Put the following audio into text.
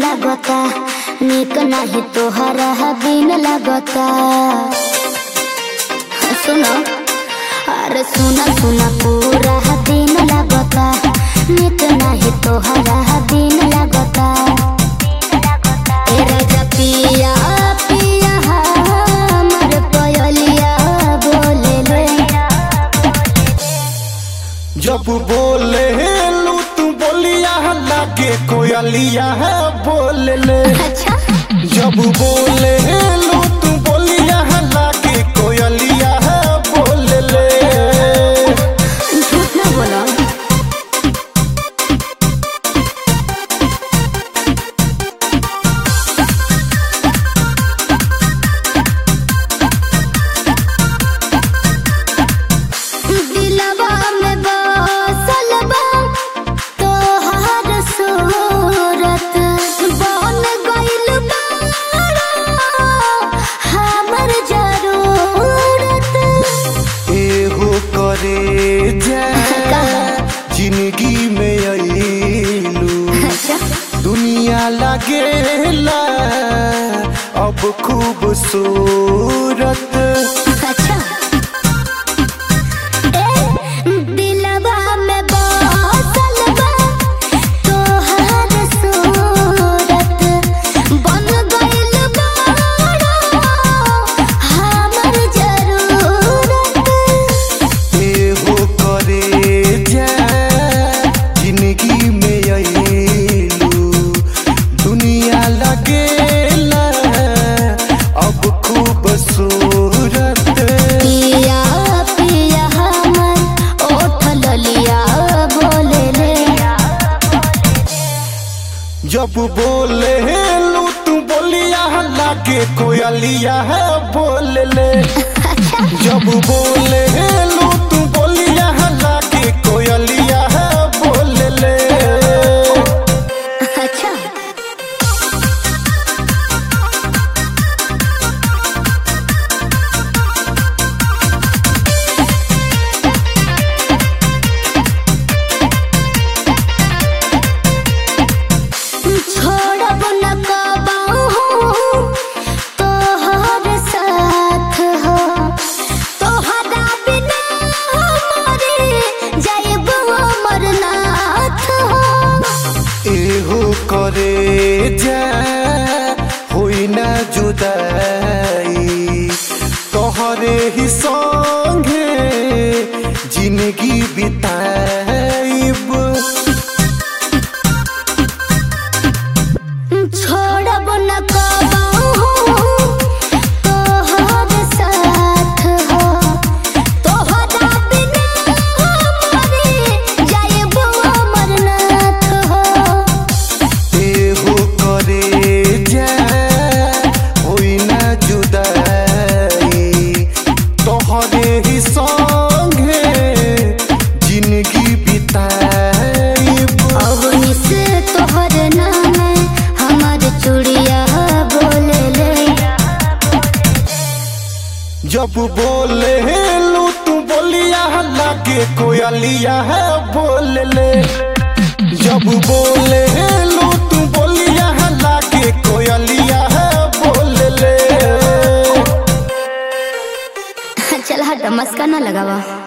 लगता निक नहीं तोहरा बिन लगता। सुनो अरे सुना सुना पूरा दिन लगता निक नहीं तोहरा बिन लगता। राजा पिया पिया हमर कोयलिया बोले ले जब बोले लू तू बोलिया लागे कोयलिया है बोले ले। अच्छा जब बोले लू तू बोलिया लागे कोयलिया है बोले ले। झूठ ना बोलो। दिलवा में बसल बा तोहार सूरत बन गइल बाड़ा हमर जरूरत। एहो करे जा जिंदगी में अइलू दुनिया लगेला अब खूबसूरत। अच्छा दिलवा में बसल बा तोहार सूरत बन गइल बाड़ा हमर जरूरत। एहो करे जा जिंदगी में अइलू दुनिया लगेला अब खूबसूरत। पिया पिया हमर ओठ ललिया बोले ले जब बोले लू तू बोलिया लागे कोयलिया है बोले ले। जब बोले लू तू बोलिया लागे कोयलिया है बोले ले। अच्छा छोड़ब न कबाहू तोहर साथ हो तोहरा बिना मरे जाइब अमरनाथ हो। एहो करे जा होई ना जुदाई तोहरे ही संगे जिंदगी बिताइब। छोड़ब न कबाहू तोहर साथ हो तोहरा बिना मरे जाइब अमरनाथ हो। एहो करे जा होई ना जुदाई तोहरे ही संगे जिंदगी बिताइब। अवनी से तोहर नाम हमर चूड़िया बोले ले जब बोले लू तू बोलिया लागे कोयलिया है बोले ले। जब बोले लू तू बोलिया लागे कोयलिया है बोले ले। चल हट मस्का ना लगावा।